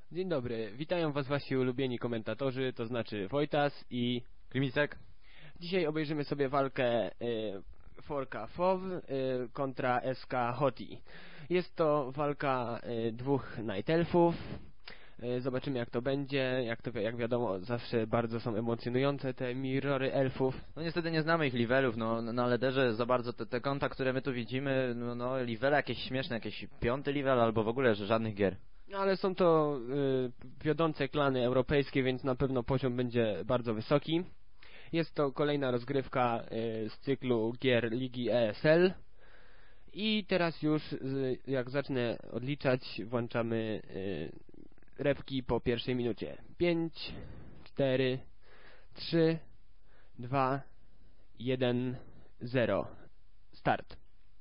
Dzień dobry, witają Was Wasi ulubieni komentatorzy, to znaczy Wojtas i Krymisek. Dzisiaj obejrzymy sobie walkę Forka FOW kontra SK Hoti. Jest to walka dwóch Night Elfów. Zobaczymy jak to będzie, jak wiadomo zawsze bardzo są emocjonujące te mirrory elfów. No niestety nie znamy ich levelów, no na lederze za bardzo te konta, które my tu widzimy, no levele jakieś śmieszne, jakiś 5. level albo w ogóle że żadnych gier. Ale są to wiodące klany europejskie, więc na pewno poziom będzie bardzo wysoki. Jest to kolejna rozgrywka z cyklu gier Ligi ESL. I teraz już jak zacznę odliczać, włączamy repki po pierwszej minucie. 5, 4, 3, 2, 1, 0. Start.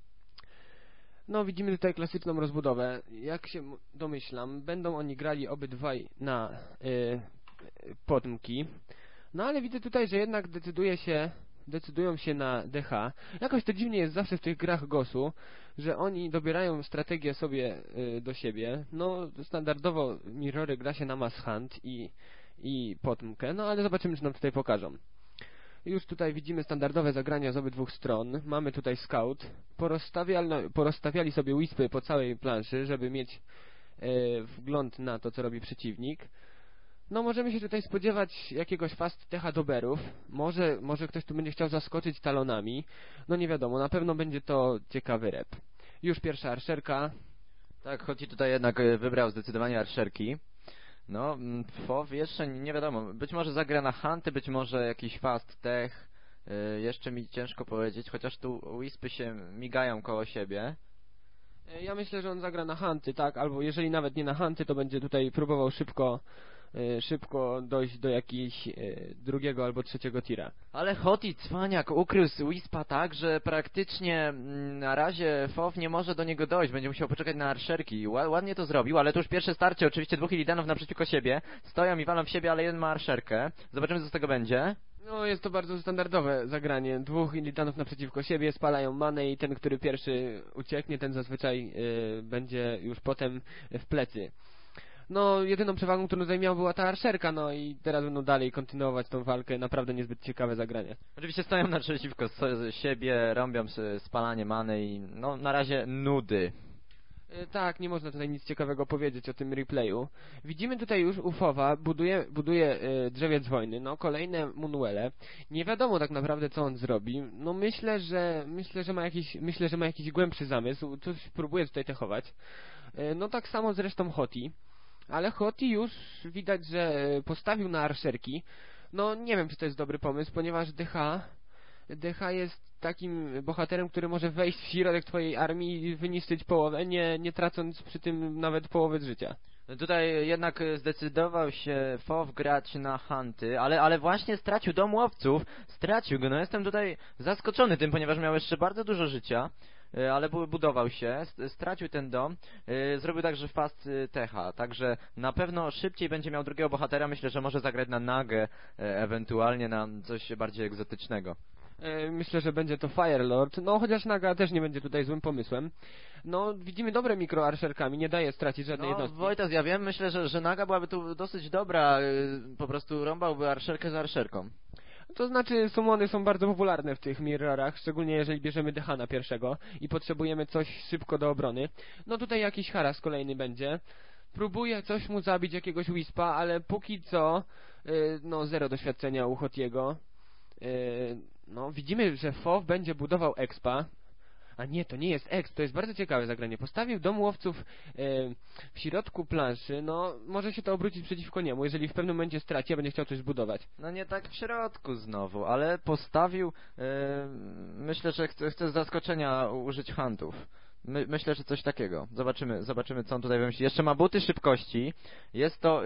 No widzimy tutaj klasyczną rozbudowę. Jak się domyślam, będą oni grali obydwaj na podmki. No ale widzę tutaj, że jednak decydują się na DH. Jakoś to dziwnie jest zawsze w tych grach GOS-u, że oni dobierają strategię sobie do siebie. No standardowo mirrory gra się na mass hunt i podmkę, no ale zobaczymy, czy nam tutaj pokażą. Już tutaj widzimy standardowe zagrania z obydwu stron. Mamy tutaj scout. Porozstawiali sobie wispy po całej planszy, żeby mieć wgląd na to, co robi przeciwnik. No możemy się tutaj spodziewać jakiegoś fast techa doberów. Może ktoś tu będzie chciał zaskoczyć talonami. No nie wiadomo, na pewno będzie to ciekawy rep. Już pierwsza archerka. Tak, Hoti tutaj jednak wybrał zdecydowanie archerki. No, FOW jeszcze nie wiadomo. Być może zagra na hunty, być może jakiś fast tech. Jeszcze mi ciężko powiedzieć, chociaż tu wispy się migają koło siebie. Ja myślę, że on zagra na hunty, tak? Albo jeżeli nawet nie na hunty, to będzie tutaj próbował szybko dojść do jakiegoś drugiego albo trzeciego tira. Ale Hoti cwaniak ukrył wispa tak, że praktycznie na razie FOW nie może do niego dojść. Będzie musiał poczekać na archerki. Ładnie to zrobił, ale to już pierwsze starcie. Oczywiście dwóch Illidanów naprzeciwko siebie. Stoją i walą w siebie, ale jeden ma archerkę. Zobaczymy, co z tego będzie. No jest to bardzo standardowe zagranie. Dwóch Illidanów naprzeciwko siebie, spalają manę i ten, który pierwszy ucieknie, ten zazwyczaj będzie już potem w plecy. No, jedyną przewagą, którą tutaj miał, była ta archerka, no i teraz będą dalej kontynuować tą walkę. Naprawdę niezbyt ciekawe zagranie. Oczywiście stoją naprzeciwko siebie, rąbią spalanie many i no na razie nudy. Tak, nie można tutaj nic ciekawego powiedzieć o tym replayu. Widzimy tutaj już u FOWa, buduje drzewiec wojny, no kolejne Moonwelle. Nie wiadomo tak naprawdę co on zrobi. No myślę, że ma jakiś głębszy zamysł, coś próbuje tutaj techować. No tak samo zresztą Hoti. Ale Hoti już widać, że postawił na archerki. No nie wiem, czy to jest dobry pomysł, ponieważ DH jest takim bohaterem, który może wejść w środek twojej armii i wyniszczyć połowę, nie tracąc przy tym nawet połowy życia. Tutaj jednak zdecydował się FOW grać na hunty, ale właśnie stracił dom łowców. Stracił go, no jestem tutaj zaskoczony tym, ponieważ miał jeszcze bardzo dużo życia. Ale budował się, stracił ten dom, zrobił także fast techa, także na pewno szybciej będzie miał drugiego bohatera. Myślę, że może zagrać na Nagę, ewentualnie na coś bardziej egzotycznego. Myślę, że będzie to Firelord, no chociaż Naga też nie będzie tutaj złym pomysłem. No widzimy dobre mikro archerkami, nie daje stracić żadnej jednostki. Wojtas, ja wiem, myślę, że Naga byłaby tu dosyć dobra, po prostu rąbałby archerkę za archerką. To znaczy summony są bardzo popularne w tych mirrorach, szczególnie jeżeli bierzemy Dehana pierwszego i potrzebujemy coś szybko do obrony. No tutaj jakiś haras kolejny będzie. Próbuje coś mu zabić, jakiegoś wispa, ale póki co no zero doświadczenia u Hotiego. No widzimy, że FOW będzie budował expa. A nie, to nie jest exp, to jest bardzo ciekawe zagranie. Postawił dom łowców w środku planszy, no może się to obrócić przeciwko niemu, jeżeli w pewnym momencie straci, a będzie chciał coś zbudować. No nie tak w środku znowu, ale postawił, myślę, że chce z zaskoczenia użyć huntów. Myślę, że coś takiego. Zobaczymy co on tutaj wymyśli. Jeszcze ma buty szybkości. Jest to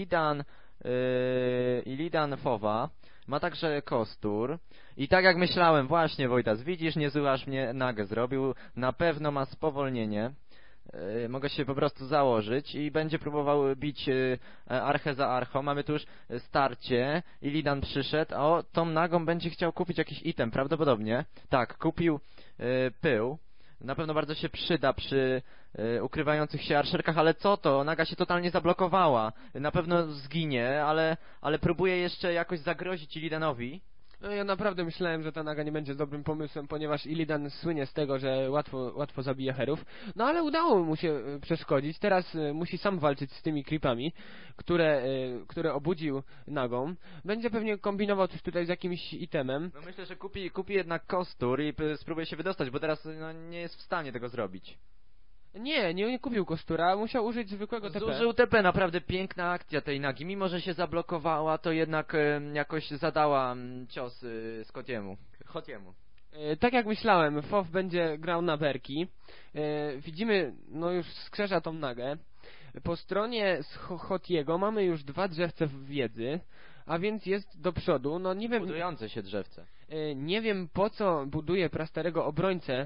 Illidan FOWa. Ma także kostur. I tak jak myślałem, właśnie Wojtas, widzisz, niezły aż mnie Nagę zrobił. Na pewno ma spowolnienie. Mogę się po prostu założyć i będzie próbował bić archę za archą. Mamy tu już starcie. Illidan przyszedł. O, tą Nagą będzie chciał kupić jakiś item, prawdopodobnie. Tak, kupił pył. na pewno bardzo się przyda przy ukrywających się arszerkach, ale co to? Naga się totalnie zablokowała. Na pewno zginie, ale próbuje jeszcze jakoś zagrozić Illidanowi. No ja naprawdę myślałem, że ta naga nie będzie dobrym pomysłem, ponieważ Illidan słynie z tego, że łatwo zabija herów. No ale udało mu się przeszkodzić. Teraz musi sam walczyć z tymi creepami, które obudził nagą. Będzie pewnie kombinował coś tutaj z jakimś itemem. No myślę, że kupi jednak kostur i spróbuje się wydostać, bo teraz no, nie jest w stanie tego zrobić. Nie kupił kostura, musiał użyć zwykłego TP. Zużył TP, naprawdę piękna akcja tej nagi. Mimo, że się zablokowała, to jednak jakoś zadała cios Hotiemu. Tak jak myślałem, FoF będzie grał na berki. Widzimy, no już skrzesza tą nagę. Po stronie Hotiego mamy już 2 drzewce wiedzy, a więc jest do przodu. No nie wiem... Budujące się drzewce. Nie wiem, po co buduje prastarego obrońcę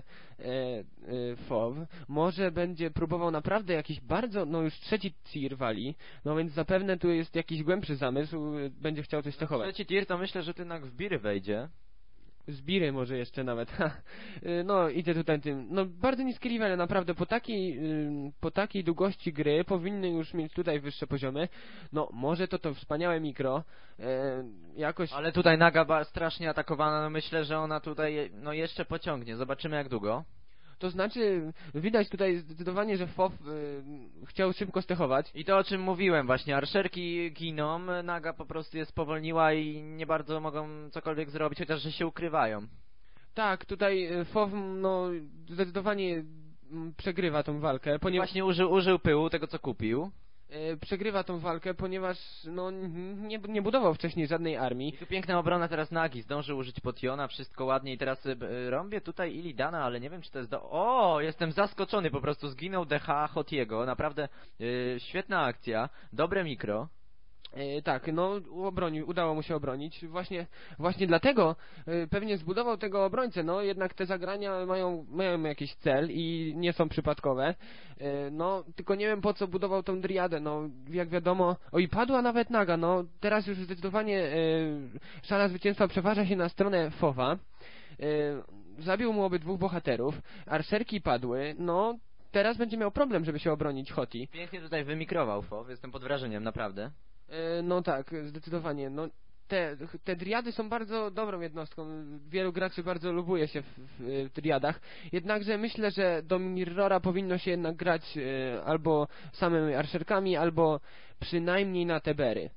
FoW. Może będzie próbował naprawdę jakiś bardzo, no już 3. tier wali, no więc zapewne tu jest jakiś głębszy zamysł, będzie chciał coś techować. 3. tier to myślę, że ty jednak w biry wejdzie. Zbiry może jeszcze nawet. No idę tutaj tym. No bardzo niskie levele, naprawdę po takiej długości gry powinny już mieć tutaj wyższe poziomy. No może to wspaniałe mikro jakoś... Ale tutaj naga strasznie atakowana, no myślę, że ona tutaj no jeszcze pociągnie. Zobaczymy jak długo. To znaczy, widać tutaj zdecydowanie, że FoF chciał szybko stechować. I to o czym mówiłem właśnie, arszerki giną, naga po prostu je spowolniła i nie bardzo mogą cokolwiek zrobić, chociaż że się ukrywają. Tak, tutaj FoF no zdecydowanie przegrywa tą walkę, ponieważ... Właśnie użył pyłu, tego co kupił. Przegrywa tą walkę, ponieważ no nie budował wcześniej żadnej armii. I tu piękna obrona teraz nagi, zdążył użyć potiona, wszystko ładnie i teraz rąbię tutaj Illidana, ale nie wiem czy to jest O, jestem zaskoczony, po prostu zginął DH Hotiego, naprawdę świetna akcja, dobre mikro. Tak, no udało mu się obronić. Właśnie dlatego pewnie zbudował tego obrońcę. No jednak te zagrania mają jakiś cel i nie są przypadkowe. No tylko nie wiem po co budował tą driadę. No jak wiadomo, i padła nawet naga. No teraz już zdecydowanie szala zwycięstwa przeważa się na stronę FoWa. Zabił mu obydwu bohaterów. Arszerki padły. No teraz będzie miał problem, żeby się obronić Hoti. Pięknie tutaj wymikrował FoW, jestem pod wrażeniem, naprawdę. No tak, zdecydowanie. No, te driady są bardzo dobrą jednostką. Wielu graczy bardzo lubuje się w driadach. Jednakże myślę, że do Mirrora powinno się jednak grać albo samymi arszerkami, albo przynajmniej na Tebery.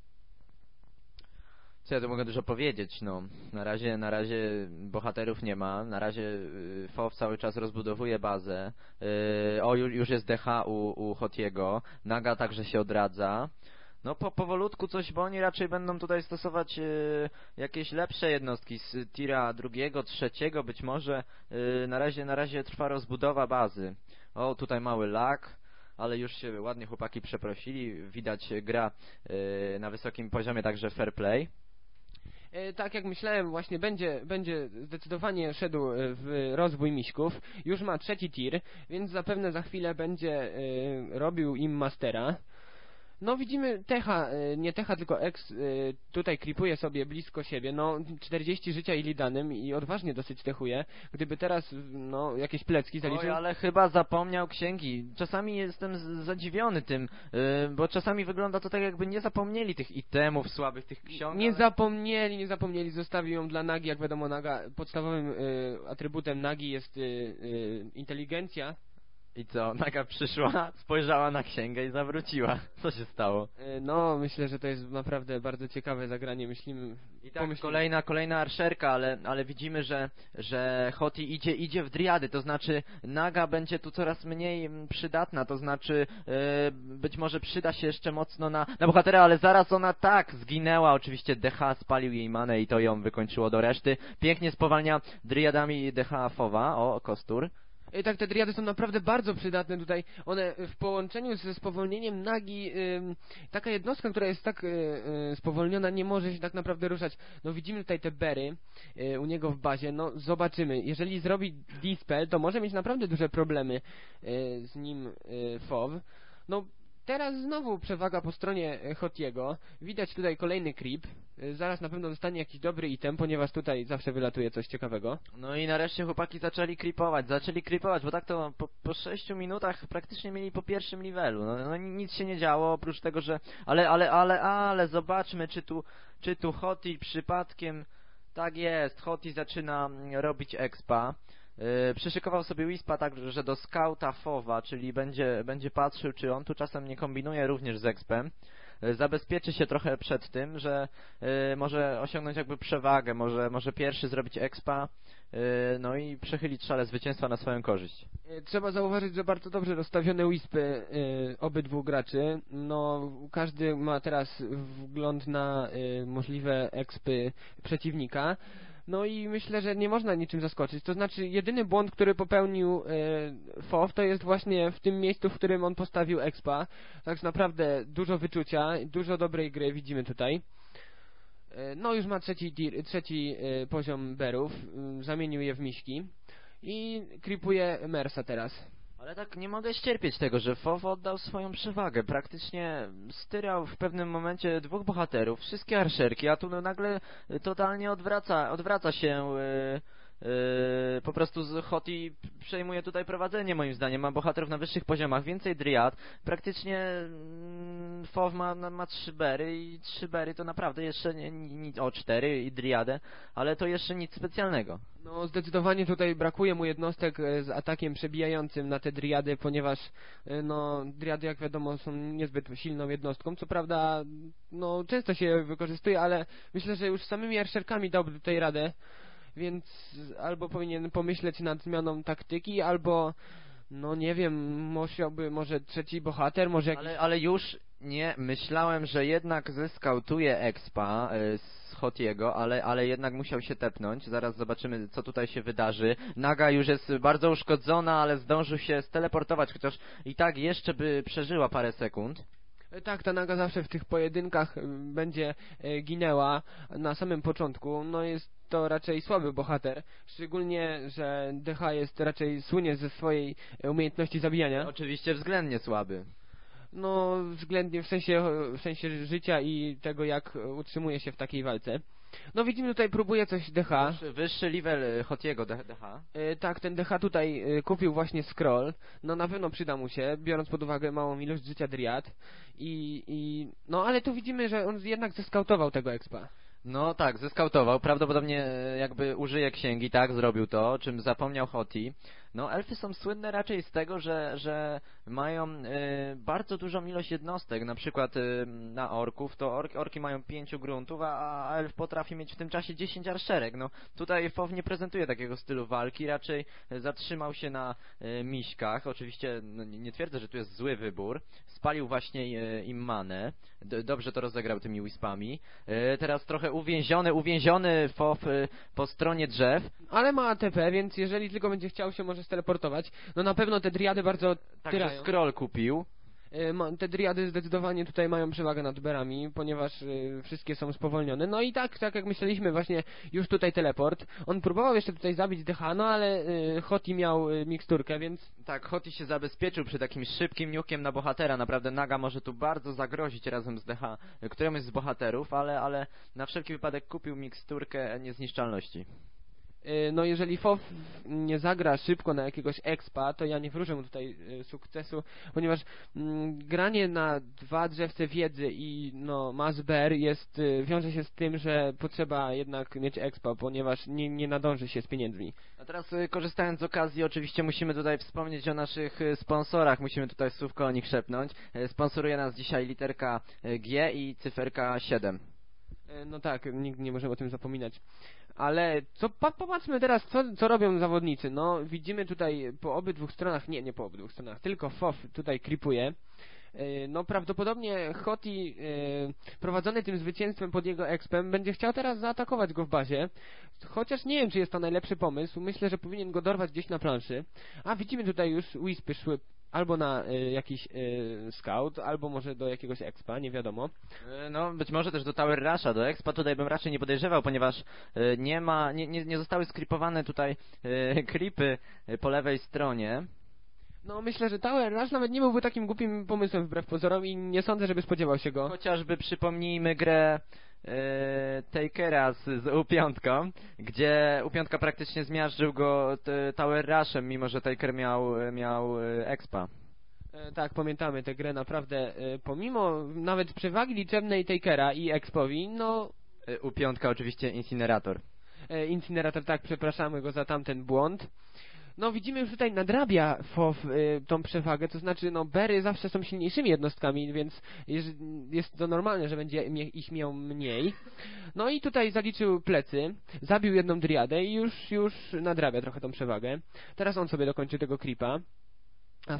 Co ja tu mogę dużo powiedzieć, no. Na razie bohaterów nie ma, na razie FoW cały czas rozbudowuje bazę. Już jest DH u Hotiego, naga także się odradza. No powolutku coś, bo oni raczej będą tutaj stosować jakieś lepsze jednostki z tira 2., 3 być może. Na razie trwa rozbudowa bazy. O, tutaj mały lag, ale już się ładnie chłopaki przeprosili. Widać gra na wysokim poziomie, także fair play. Tak jak myślałem, właśnie będzie zdecydowanie szedł w rozwój miśków. Już ma 3. tier, więc zapewne za chwilę będzie robił im mastera. No widzimy nie Techa, tylko X tutaj creepuje sobie blisko siebie, no 40 życia Illidanem i odważnie dosyć techuje. Gdyby teraz, no, jakieś plecki zaliczył... Oj, ale chyba zapomniał księgi. Czasami jestem zadziwiony tym, bo czasami wygląda to tak jakby nie zapomnieli tych itemów słabych, tych ksiąg. Nie zapomnieli, zostawił ją dla nagi, jak wiadomo naga, podstawowym atrybutem nagi jest inteligencja. I co? Naga przyszła, spojrzała na księgę i zawróciła. Co się stało? No, myślę, że to jest naprawdę bardzo ciekawe zagranie. Myślimy... I tak, kolejna arszerka, ale widzimy, że Hoti idzie w driady, to znaczy naga będzie tu coraz mniej przydatna, to znaczy być może przyda się jeszcze mocno na bohatera, ale zaraz ona tak zginęła, oczywiście DH spalił jej manę i to ją wykończyło do reszty. Pięknie spowalnia driadami DH FoWa, o, kostur. Tak, te driady są naprawdę bardzo przydatne tutaj. One w połączeniu ze spowolnieniem nagi, taka jednostka, która jest tak spowolniona, nie może się tak naprawdę ruszać. No widzimy tutaj te bery u niego w bazie, no zobaczymy. Jeżeli zrobi dispel, to może mieć naprawdę duże problemy z nim FoW. No Teraz znowu przewaga po stronie Hotiego. Widać tutaj kolejny creep. Zaraz na pewno dostanie jakiś dobry item, ponieważ tutaj zawsze wylatuje coś ciekawego. No i nareszcie chłopaki zaczęli creepować, bo tak to po 6 minutach praktycznie mieli po pierwszym levelu. No nic się nie działo, oprócz tego, że... Ale zobaczmy, czy tu Hoti przypadkiem... Tak jest, Hoti zaczyna robić expa. Przyszykował sobie Wispa tak, że do skauta Fowa, czyli będzie patrzył, czy on tu czasem nie kombinuje również z expem. Zabezpieczy się trochę przed tym, że może osiągnąć jakby przewagę, może pierwszy zrobić expa, no i przechylić szale zwycięstwa na swoją korzyść. Trzeba zauważyć, że bardzo dobrze rozstawione Wispy obydwu graczy. No, każdy ma teraz wgląd na możliwe expy przeciwnika. No i myślę, że nie można niczym zaskoczyć. To znaczy, jedyny błąd, który popełnił FOW, to jest właśnie w tym miejscu, w którym on postawił expa. Tak naprawdę dużo wyczucia, dużo dobrej gry widzimy tutaj. No już ma trzeci poziom berów, zamienił je w miśki i creepuje Mersa teraz. Ale tak nie mogę ścierpieć tego, że FOW oddał swoją przewagę. Praktycznie styrał w pewnym momencie dwóch bohaterów, wszystkie arszerki, a tu nagle totalnie odwraca się... po prostu Hoti przejmuje tutaj prowadzenie, moim zdaniem. Ma bohaterów na wyższych poziomach, więcej driad. Praktycznie FOW ma 3 bery i 3 bery to naprawdę jeszcze o 4 i driadę, ale to jeszcze nic specjalnego. No zdecydowanie tutaj brakuje mu jednostek z atakiem przebijającym na te driady, ponieważ no driady, jak wiadomo, są niezbyt silną jednostką. Co prawda no często się wykorzystuje, ale myślę, że już samymi arszerkami dałby tutaj radę. Więc albo powinien pomyśleć nad zmianą taktyki, albo no nie wiem, musiałby może trzeci bohater, może jakiś... Ale już nie myślałem, że jednak zeskautuje expa z Hotiego, ale jednak musiał się tepnąć. Zaraz zobaczymy, co tutaj się wydarzy. Naga już jest bardzo uszkodzona, ale zdążył się steleportować, chociaż i tak jeszcze by przeżyła parę sekund. Tak, ta Naga zawsze w tych pojedynkach będzie ginęła na samym początku. No jest to raczej słaby bohater, szczególnie, że DH jest raczej słynie ze swojej umiejętności zabijania. Oczywiście względnie słaby. No, względnie w sensie życia i tego, jak utrzymuje się w takiej walce. No widzimy tutaj próbuje coś DH. Wyższy level Hotiego DH. Tak, ten DH tutaj kupił właśnie scroll. No na pewno przyda mu się, biorąc pod uwagę małą ilość życia Driad. No ale tu widzimy, że on jednak zeskautował tego expa. No tak, zeskautował. Prawdopodobnie jakby użyje księgi, tak, zrobił to, o czym zapomniał Hoti. No, elfy są słynne raczej z tego, że mają bardzo dużą ilość jednostek. Na przykład na orków, to orki mają 5 gruntów, a elf potrafi mieć w tym czasie 10 arszerek. No, tutaj FOW nie prezentuje takiego stylu walki, raczej zatrzymał się na miśkach. Oczywiście no, nie twierdzę, że tu jest zły wybór. Spalił właśnie im manę. Dobrze to rozegrał tymi wispami. Teraz trochę uwięziony FOW po stronie drzew. Ale ma ATP, więc jeżeli tylko będzie chciał się może steleportować. No na pewno te driady bardzo tyrają. Także scroll kupił. Te driady zdecydowanie tutaj mają przewagę nad berami, ponieważ wszystkie są spowolnione. No i tak jak myśleliśmy, właśnie już tutaj teleport. On próbował jeszcze tutaj zabić DH, no ale Hoti miał miksturkę, więc... Tak, Hoti się zabezpieczył przy takim szybkim niukiem na bohatera. Naprawdę Naga może tu bardzo zagrozić razem z DH któremuś z bohaterów, ale na wszelki wypadek kupił miksturkę niezniszczalności. No jeżeli FOW nie zagra szybko na jakiegoś expa, to ja nie wróżę mu tutaj sukcesu, ponieważ granie na 2 drzewce wiedzy i no Masber wiąże się z tym, że potrzeba jednak mieć expa, ponieważ nie nadąży się z pieniędzmi. A teraz korzystając z okazji, oczywiście musimy tutaj wspomnieć o naszych sponsorach, musimy tutaj słówko o nich szepnąć. Sponsoruje nas dzisiaj literka G i cyferka 7. No tak, nigdy nie możemy o tym zapominać. Ale popatrzmy teraz, co robią zawodnicy. No, widzimy tutaj po obydwu stronach, nie po obydwu stronach, tylko FOW tutaj creepuje. No, prawdopodobnie Hoti, prowadzony tym zwycięstwem pod jego expem, będzie chciał teraz zaatakować go w bazie. Chociaż nie wiem, czy jest to najlepszy pomysł. Myślę, że powinien go dorwać gdzieś na planszy. A widzimy tutaj już wispy szły albo na jakiś scout, albo może do jakiegoś expa, nie wiadomo. No, być może też do Tower Rusha, do expa tutaj bym raczej nie podejrzewał, ponieważ nie zostały skripowane tutaj creepy po lewej stronie. No myślę, że Tower Rush nawet nie byłby takim głupim pomysłem wbrew pozorom i nie sądzę, żeby spodziewał się go. Chociażby przypomnijmy grę Takera z U5, gdzie U5 praktycznie zmiażdżył go Tower Rushem, mimo że Taker miał expa. Tak, pamiętamy tę grę naprawdę, pomimo nawet przewagi liczebnej Takera i Expowi, no... U5 oczywiście Incinerator. Incinerator, tak, przepraszamy go za tamten błąd. No widzimy już tutaj nadrabia FOW tą przewagę, to znaczy no Bery zawsze są silniejszymi jednostkami, więc jest to normalne, że będzie ich miał mniej. No i tutaj zaliczył plecy, zabił jedną driadę i już nadrabia trochę tą przewagę. Teraz on sobie dokończy tego creepa. A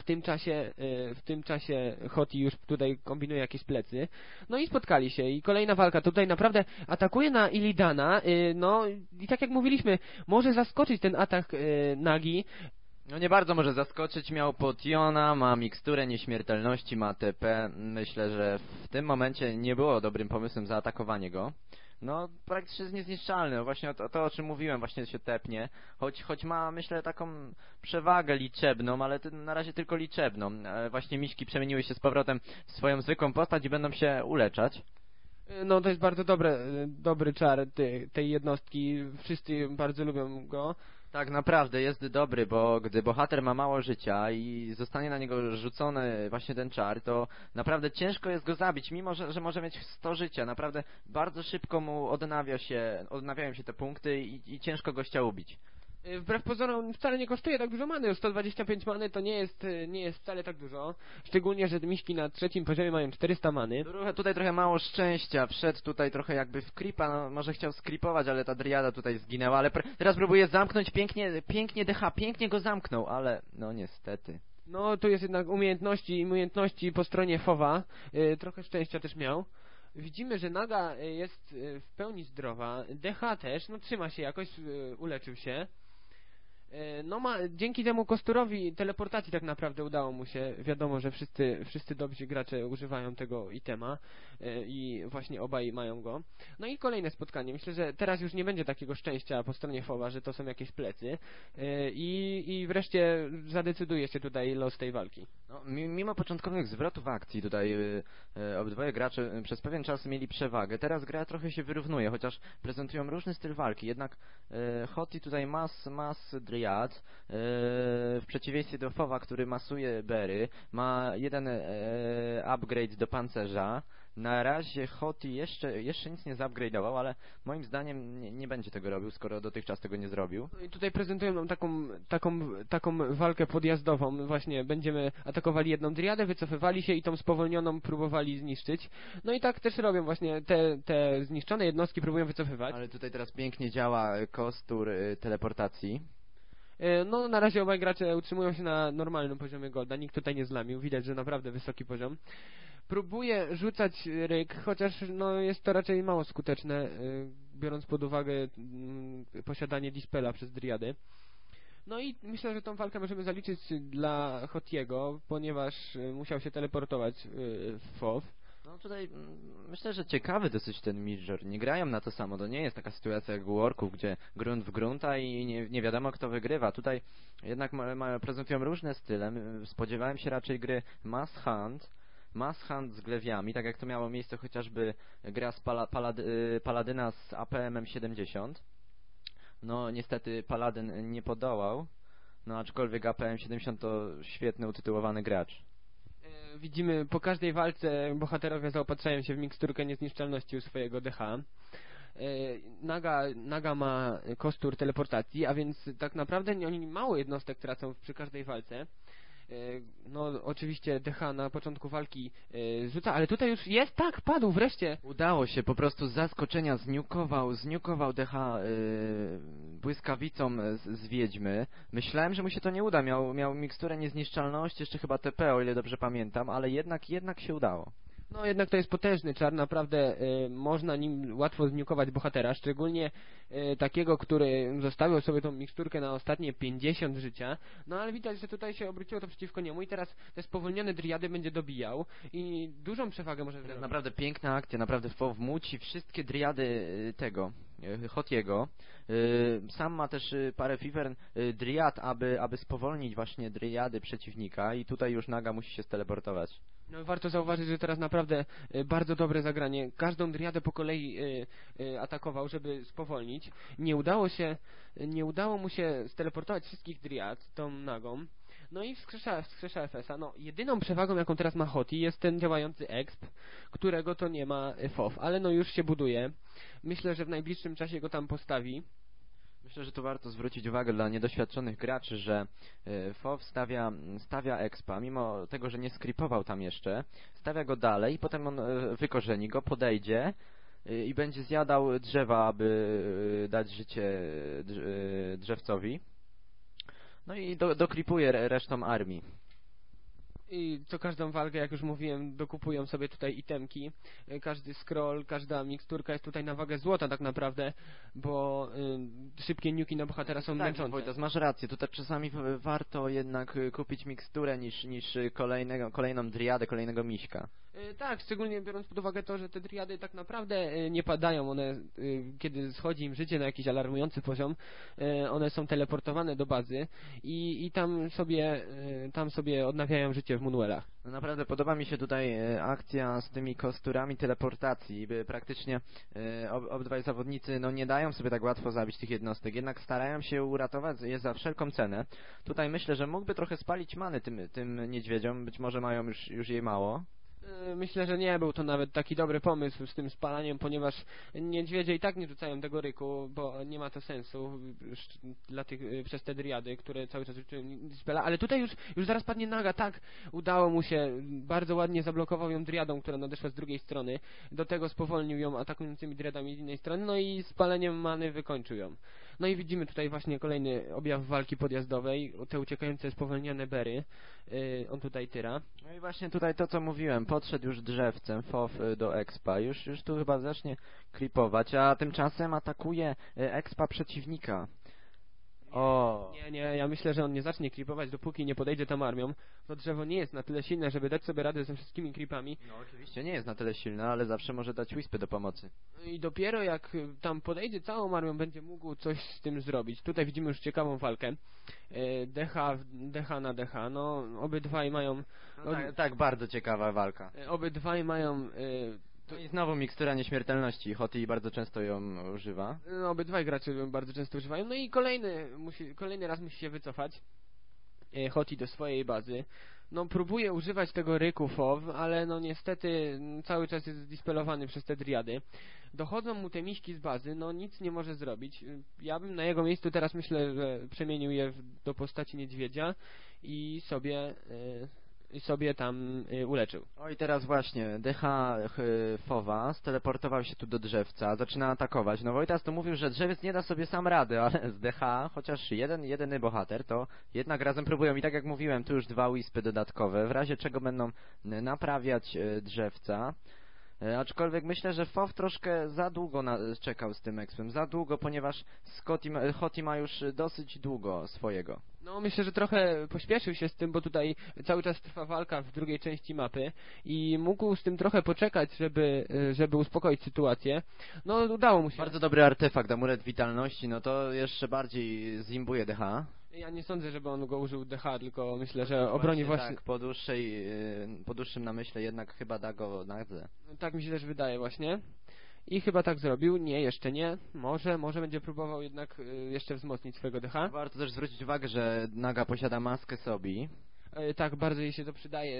w tym czasie Hoti już tutaj kombinuje jakieś plecy. No i spotkali się i kolejna walka. Tutaj naprawdę atakuje na Illidana. No i tak jak mówiliśmy, może zaskoczyć ten atak Nagi. No nie bardzo może zaskoczyć, miał potiona, ma miksturę nieśmiertelności, ma TP. Myślę, że w tym momencie nie było dobrym pomysłem zaatakowanie go. No, praktycznie jest niezniszczalny, właśnie to o czym mówiłem, właśnie się tepnie, choć ma, myślę, taką przewagę liczebną, ale na razie tylko liczebną. Właśnie miśki przemieniły się z powrotem w swoją zwykłą postać i będą się uleczać. No to jest bardzo dobry czar tej jednostki, wszyscy bardzo lubią go. Tak, naprawdę jest dobry, bo gdy bohater ma mało życia i zostanie na niego rzucony właśnie ten czar, to naprawdę ciężko jest go zabić, mimo że może mieć 100 życia. Naprawdę bardzo szybko mu odnawiają się te punkty i ciężko gościa ubić. Wbrew pozorom wcale nie kosztuje tak dużo many, 125 many to nie jest wcale tak dużo, szczególnie, że miśki na 3. poziomie mają 400 many. Tutaj trochę mało szczęścia, wszedł tutaj trochę jakby w creepa, no może chciał skripować, ale ta driada tutaj zginęła, ale teraz próbuje zamknąć pięknie DH, pięknie go zamknął, ale no niestety. No tu jest jednak umiejętności po stronie FOWa, trochę szczęścia też miał. Widzimy, że Naga jest w pełni zdrowa, DH też, no trzyma się jakoś, uleczył się. No dzięki temu kosturowi teleportacji tak naprawdę udało mu się. Wiadomo, że wszyscy dobrzy gracze używają tego itema i właśnie obaj mają go. No i kolejne spotkanie. Myślę, że teraz już nie będzie takiego szczęścia po stronie FOWa, że to są jakieś plecy i wreszcie zadecyduje się tutaj los tej walki. No, mimo początkowych zwrotów akcji tutaj obydwoje gracze przez pewien czas mieli przewagę. Teraz gra trochę się wyrównuje, chociaż prezentują różny styl walki. Jednak Hoti tutaj mas Dryad w przeciwieństwie do FOWa, który masuje Bery, ma jeden upgrade do pancerza. Na razie Hoti jeszcze nic nie zupgrade'ował, ale moim zdaniem nie będzie tego robił, skoro dotychczas tego nie zrobił. No i tutaj prezentują nam taką walkę podjazdową. Właśnie będziemy atakowali jedną driadę, wycofywali się i tą spowolnioną próbowali zniszczyć. No i tak też robią właśnie te zniszczone jednostki próbują wycofywać. Ale tutaj teraz pięknie działa kostur teleportacji. No na razie obaj gracze utrzymują się na normalnym poziomie golda, nikt tutaj nie zlamił, widać, że naprawdę wysoki poziom. Próbuje rzucać ryk, chociaż no jest to raczej mało skuteczne, biorąc pod uwagę posiadanie dispela przez driady. No i myślę, że tą walkę możemy zaliczyć dla Hotiego, ponieważ musiał się teleportować w FOW. No tutaj myślę, że ciekawy dosyć ten Midgeur. Nie grają na to samo. To nie jest taka sytuacja jak u Orków, gdzie grunt w grunta i nie wiadomo kto wygrywa. Tutaj jednak prezentują różne style. Spodziewałem się raczej gry Mass Hunt z glewiami, tak jak to miało miejsce chociażby gra z Paladyna z APM-em 70. No niestety Paladyn nie podołał. No aczkolwiek APM 70 to świetny utytułowany gracz. Widzimy po każdej walce bohaterowie zaopatrzają się w miksturkę niezniszczalności u swojego DH. Naga ma kostur teleportacji, a więc tak naprawdę oni mało jednostek tracą przy każdej walce. No oczywiście DH na początku walki rzuca, ale tutaj już jest, tak, padł wreszcie. Udało się, po prostu z zaskoczenia zniukował DH błyskawicą z Wiedźmy. Myślałem, że mu się to nie uda, miał miksturę niezniszczalności, jeszcze chyba TP, o ile dobrze pamiętam, ale jednak się udało. No jednak to jest potężny czar, naprawdę można nim łatwo zniukować bohatera, szczególnie takiego, który zostawił sobie tą miksturkę na ostatnie 50 życia. No ale widać, że tutaj się obróciło to przeciwko niemu i teraz te spowolnione driady będzie dobijał i dużą przewagę może zrobić. Naprawdę piękna akcja, naprawdę FOW muci wszystkie driady tego Hotiego. Sam ma też parę Wyvern Dryad, aby spowolnić właśnie Dryady przeciwnika i tutaj już Naga musi się steleportować. No, warto zauważyć, że teraz naprawdę bardzo dobre zagranie. Każdą Dryadę po kolei atakował, żeby spowolnić. Nie udało mu się steleportować wszystkich Dryad tą Nagą. No i wskrzesza FS-a. No, jedyną przewagą, jaką teraz ma Hoti, jest ten działający exp, którego to nie ma FOV, ale no już się buduje. Myślę, że w najbliższym czasie go tam postawi. Myślę, że tu warto zwrócić uwagę dla niedoświadczonych graczy, że FOV stawia expa, mimo tego, że nie skripował tam jeszcze, stawia go dalej, potem on wykorzeni go, podejdzie i będzie zjadał drzewa, aby dać życie drzewcowi. No i doklipuje resztą armii. I co każdą walkę, jak już mówiłem, dokupują sobie tutaj itemki. Każdy scroll, każda miksturka jest tutaj na wagę złota tak naprawdę, bo szybkie nuki na bohatera są męczące. Wojtas, masz rację, tutaj czasami warto jednak kupić miksturę niż kolejną driadę, kolejnego miśka. Tak, szczególnie biorąc pod uwagę to, że te driady tak naprawdę nie padają. One, kiedy schodzi im życie na jakiś alarmujący poziom, one są teleportowane do bazy i tam sobie odnawiają życie w Moonwellach. No naprawdę podoba mi się tutaj akcja z tymi kosturami teleportacji, by praktycznie obydwaj zawodnicy nie dają sobie tak łatwo zabić tych jednostek, jednak starają się uratować je za wszelką cenę. Tutaj myślę, że mógłby trochę spalić many tym niedźwiedziom, być może mają już jej mało. Myślę, że nie był to nawet taki dobry pomysł z tym spalaniem, ponieważ niedźwiedzie i tak nie rzucają tego ryku, bo nie ma to sensu przez te driady, które cały czas rzucają dispela, ale tutaj już zaraz padnie Naga, tak, udało mu się, bardzo ładnie zablokował ją driadą, która nadeszła z drugiej strony, do tego spowolnił ją atakującymi driadami z innej strony, no i spaleniem many wykończył ją. No i widzimy tutaj właśnie kolejny objaw walki podjazdowej, te uciekające spowolnione bery, on tutaj tyra. No i właśnie tutaj to, co mówiłem, podszedł już drzewcem FOV do expa, już tu chyba zacznie klipować, a tymczasem atakuje expa przeciwnika. Nie, ja myślę, że on nie zacznie klipować, dopóki nie podejdzie tam armią. To drzewo nie jest na tyle silne, żeby dać sobie radę ze wszystkimi creepami. No oczywiście nie jest na tyle silne, ale zawsze może dać wispy do pomocy. I dopiero jak tam podejdzie całą armią, będzie mógł coś z tym zrobić. Tutaj widzimy już ciekawą walkę. DH na DH, no obydwaj mają... No tak, bardzo ciekawa walka. Obydwaj mają... No i znowu mikstura nieśmiertelności. Hoti bardzo często ją używa. No, obydwaj gracze ją bardzo często używają. No i kolejny raz musi się wycofać Hoti do swojej bazy. No próbuje używać tego ryku FOV, ale no niestety cały czas jest zdispelowany przez te driady. Dochodzą mu te miśki z bazy, no nic nie może zrobić. Ja bym na jego miejscu teraz myślę, że przemienił je do postaci niedźwiedzia i sobie tam uleczył. O i teraz właśnie DH Fowa steleportował się tu do drzewca, zaczyna atakować. No Wojtas tu mówił, że drzewiec nie da sobie sam rady, ale z DH, chociaż jedyny bohater, to jednak razem próbują. I tak jak mówiłem, tu już 2 wispy dodatkowe, w razie czego będą naprawiać drzewca. Aczkolwiek myślę, że FOV troszkę za długo czekał z tym expem. Za długo, ponieważ Hoti ma już dosyć długo swojego. No myślę, że trochę pośpieszył się z tym, bo tutaj cały czas trwa walka w drugiej części mapy i mógł z tym trochę poczekać, żeby uspokoić sytuację. No udało mu się. Bardzo dobry artefakt, amulet witalności, no to jeszcze bardziej zimbuje DH. Ja nie sądzę, żeby on go użył DH, tylko myślę, że obroni właśnie... Tak, po dłuższym namyśle jednak chyba da go Nadze. Tak mi się też wydaje właśnie. I chyba tak zrobił. Nie, jeszcze nie. Może będzie próbował jednak jeszcze wzmocnić swojego DH. Warto też zwrócić uwagę, że Naga posiada maskę Sobi. Tak, bardzo jej się to przydaje.